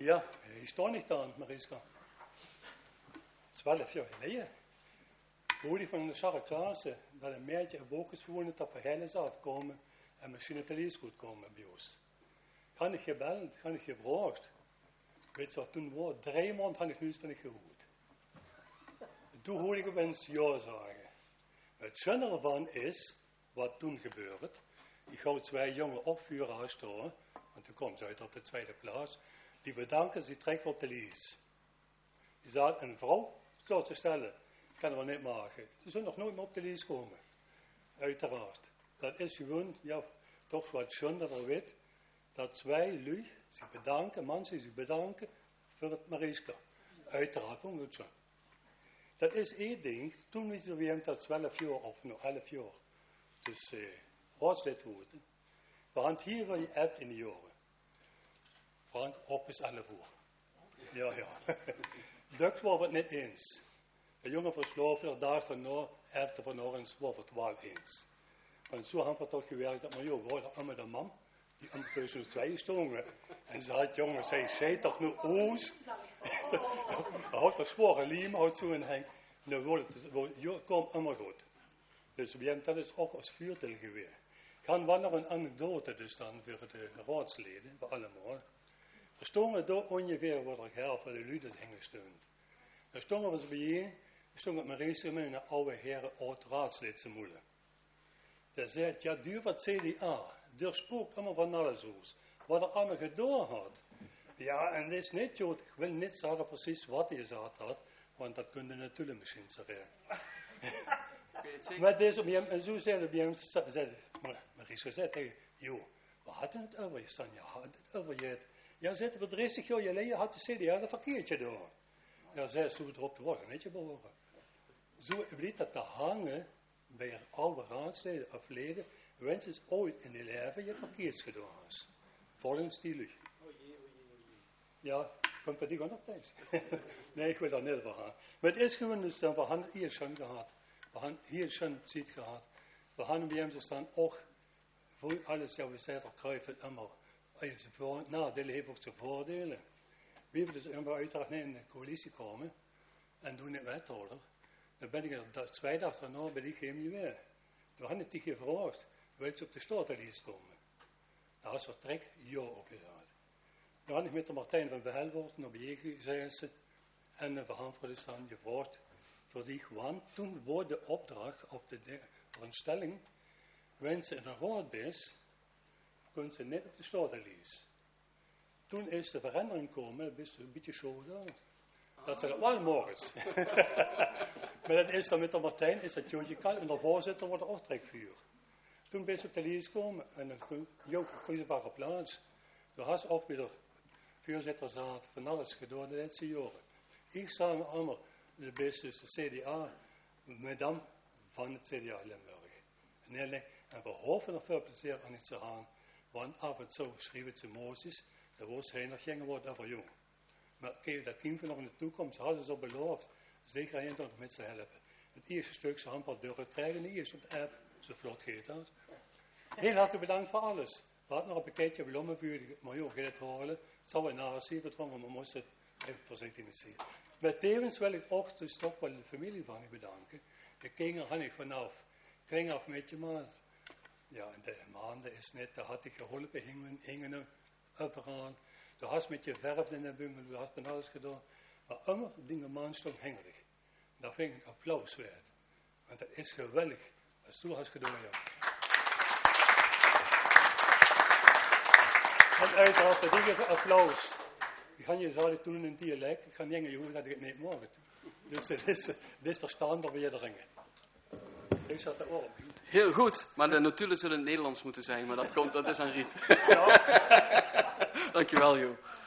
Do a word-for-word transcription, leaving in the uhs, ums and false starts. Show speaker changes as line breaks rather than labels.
Ja, ich stehe nicht da, Mariska. Zwölf jaar geleden. Hoorde ik van de Sarre Klaassen dat een meisje een boek is gewonnen dat voor hen is afkomen en misschien het lees goed komen bij ons. Kan ik gebeld, kan ik gevraagd. Weet je wat toen was? Drie maanden had ik nieuws van ik gehoord. Toen hoorde ik opeens ja zeggen. Het schöne ervan is, wat toen gebeurt. Ik ga twee jonge opvuren staan, want toen komt ze uit op de tweede plaats. Die bedanken ze, die trekken op de lees. Die zaten een vrouw klaar te stellen. Kan er niet maken. Ze zullen nog nooit meer op de lees komen. Uiteraard. Dat is gewoon, ja, toch wat schön dat er weet. Dat twee lui zich bedanken, mensen zich bedanken voor het Mariska. Uiteraard ook goed zo. Dat is één ding. Toen wisten we hem dat twaalf jaar of nog elf jaar. Dus eh, raadslid worden. Want hier wil je hebt in de jaren. Frank, op is alle voor. Ja, ja. Dux was het niet eens. De jongen versloven er daar van nou, heeft er van nog eens was het wel eens. Want zo hebben we toch gewerkt dat maar joh, we hadden allemaal de man, die om tussen de twee stonden. En ze had jongen, zei, zei toch nu oos? Hij had toch zware liem, had zo in hang. En dan wordt het, kom allemaal goed. Dus we hebben dat is ook als vuurtel geweest. Ik had wel nog een anekdote dus dan voor de raadsleden, voor allemaal. Er stonden daar ongeveer wat er helft van de luiden hingen stond. Daar stonden we ze bijeen, er stond met Mariska met een oude heren oud raadslid te moelen. Daar zei ja, duur wat C D A, daar spookt allemaal van alles uit. Wat er allemaal gedaan had. Ja, en dat is niet, joh, ik wil niet zeggen precies wat hij gezegd had, want dat kun je natuurlijk misschien zeggen. Maar deze, en zo zei hij, zei Mariska zei tegen, joh, we hadden het over je, Sanja, we hadden het over je. Ja, zitten we dertig jaar geleden, had de C D A een verkeertje gedaan. Ja, zei ze erop te worden, niet je behoren. Zo blijft dat te hangen bij een oude raadsleden of leden, wens is ooit in de leven je verkeerd gedaan is. Volgens die lucht. Ja, komt bij die gewoon nog thuis. Nee, ik wil daar niet over gaan. Maar het is gewoon dus dan, we hebben het hier schon gehad. We hebben hier schon tijd gehad. We hebben bij hem dus dan ook, voor alles, ja, we zeiden, krijgt het allemaal. Voor, nadelen heeft ook zijn voordelen. We hebben dus een uiteraard in de coalitie komen en doen het wethouder. Dan ben ik er twee dagen daarna bij die geen weer. Dan had ik die gevraagd, wil je op de statenlijst komen? Daar had ze vertrek ja op gezegd. Dan had ik met de Martijn van Behelwoord naar beneden gezegd en we hebben voor dus dan gevraagd voor die, want toen wordt de opdracht op de, de veronderstelling, wanneer ze in een raad is, kunnen ze net op de statenlijst. Toen is de verandering gekomen, dat is een beetje zo gedaan. Dat ze dat wel morgens. Maar dat is dan met de Martijn, is dat Jootje Kal en de voorzitter wordt ook trekvuur. Toen ben ze op de lijst gekomen en dan kun je ook een kruisbare plaats. Toen had ze ook weer voorzitter zat van alles gedaan de laatste jaren. Ik zag allemaal de beste, de C D A, madame van het C D A Limburg. En, en we hopen nog veel plezier aan iets te gaan. Want af en toe schreef ze Mozes, dat was hij nog geen woord over jong. Maar kijk, dat kind van nog in de toekomst hadden ze al beloofd, zeker een dag met ze helpen. Het eerste stuk, ze hebben wat deur krijgen, de eerste op de app, zo vlot gaat dat. Heel hartelijk bedankt voor alles. We hadden nog een pakketje bloemenvuur, maar joh, ga het horen. Het zal wel naar een gedrongen, maar we moesten even voorzichtig met zien. Maar tevens wil ik ook dus toch wel de familie van je bedanken. De kinderen had ik vanaf, ging af met je maat. Ja, en de maanden is net, daar had ik geholpen, hingen, hingen hem overal. Du hast met je verf in de bungel, du hast van alles gedaan. Maar immer dingen maandstond hengerig. Daar vind ik applaus waard. Want dat is geweldig, wat du hast gedaan, ja. En uiteraard, dat is applaus. Ik ga je zo doen in een dialect, ik ga niet je hoeven dat ik het niet mag. Dus het is, het is verstaanbaar bij je ringen. Ik zat er ook.
Heel goed, maar de notulen zullen in het Nederlands moeten zijn, maar dat komt, dat is aan Riet. Dankjewel, joh.